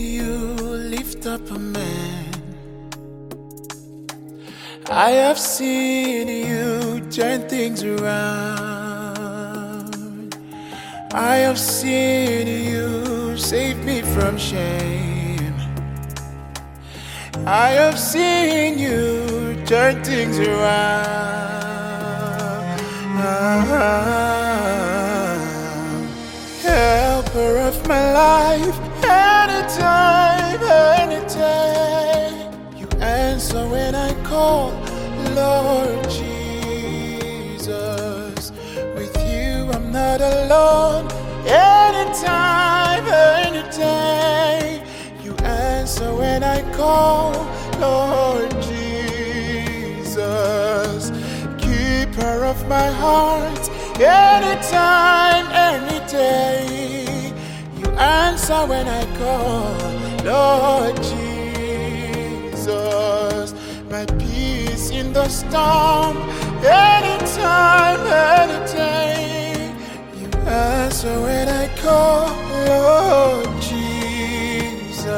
you lift up a man. I have seen you turn things around. I have seen you save me from shame. I have seen you turn things around. Helper of my life, anytime, any day. You answer when I call, Lord Jesus. With you I'm not alone. Anytime, any day. You answer when I call, Lord Jesus. Keeper of my heart, anytime, any day. You answer when I call, Lord Jesus. My peace in the storm, anytime, any day. You answer when I call, Lord Jesus.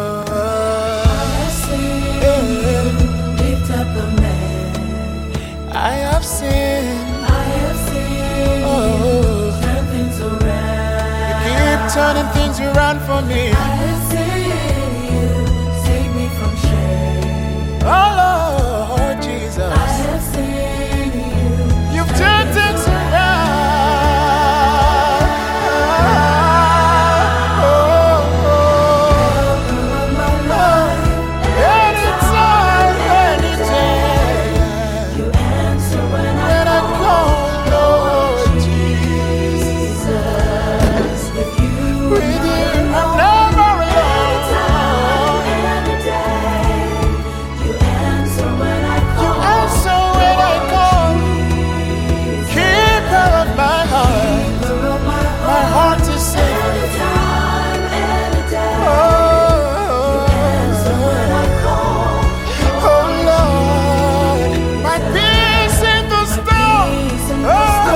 Lift up a man. I have seen, Turn things around. keep turning things around for me. I have seen you save me from shame. Oh Lord Jesus, I have seen you. you've turned things around. Of my life. Anytime, any day. You answer when I When I call, Lord Jesus. With you, with you, I'm never alone. every day. You answer when I You call. answer when I call. Keeper of my heart, my heart is safe. Every time, every day. Oh, When I call. oh Lord, my peace in the storm. Oh,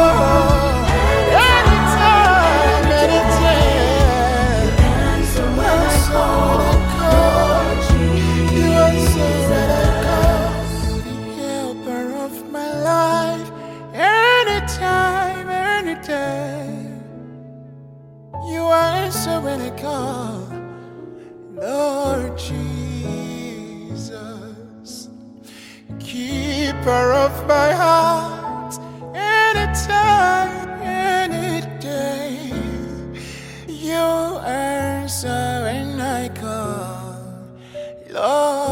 anytime, any day. Answer when I Answer when I call. You answer when I call. The helper of my life, anytime, any day. You answer when I call, Lord Jesus. Keeper of my heart, anytime, any day. You answer when I call, Lord